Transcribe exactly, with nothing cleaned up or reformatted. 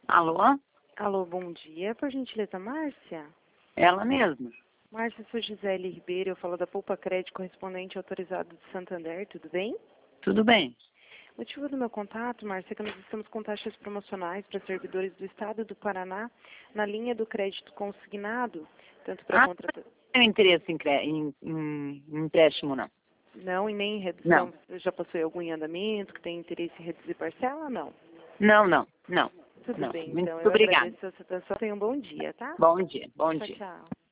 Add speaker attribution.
Speaker 1: Alô?
Speaker 2: Alô, bom dia. Por gentileza, Márcia?
Speaker 1: Ela mesma.
Speaker 2: Márcia, sou Gisele Ribeiro, eu falo da Poupa Crédito, correspondente autorizado de Santander, tudo bem?
Speaker 1: Tudo bem.
Speaker 2: O motivo do meu contato, Márcia, é que nós estamos com taxas promocionais para servidores do Estado do Paraná na linha do crédito consignado, tanto para
Speaker 1: Ah,
Speaker 2: contratar...
Speaker 1: não tenho interesse em, cre... em, em, em empréstimo, não.
Speaker 2: Não, e nem em
Speaker 1: Não.
Speaker 2: redução. Você já possui algum em andamento, que tem interesse em reduzir parcela? Não.
Speaker 1: Não, não, não.
Speaker 2: Tudo
Speaker 1: Não.
Speaker 2: bem,
Speaker 1: Muito
Speaker 2: então. Eu
Speaker 1: obrigada.
Speaker 2: agradeço a sua atenção. Tenha um bom dia, tá?
Speaker 1: Bom dia, bom
Speaker 2: Tchau,
Speaker 1: dia.
Speaker 2: tchau.